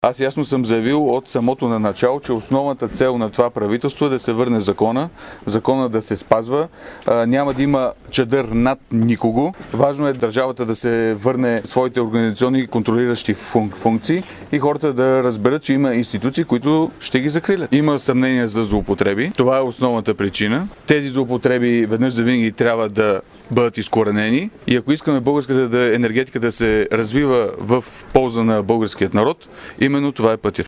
Аз ясно съм заявил от самото на начало, че основната цел на това правителство е да се върне закона да се спазва, няма да има чадър над никого. Важно е държавата да се върне своите организационни и контролиращи функции и хората да разберат, че има институции, които ще ги закрилят. Има съмнение за злоупотреби. Това е основната причина. Тези злоупотреби веднъж завинаги трябва да бъдат изкоренени и ако искаме българската енергетика да се развива в полза на българският народ, именно това е пътят.